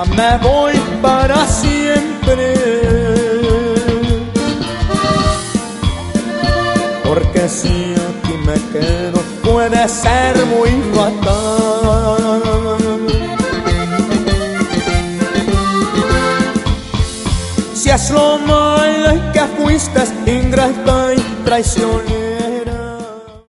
me voy para siempre, porque si aquí me quedo puede ser muy fatal. Si es lo malo que fuiste ingrata y traicionera,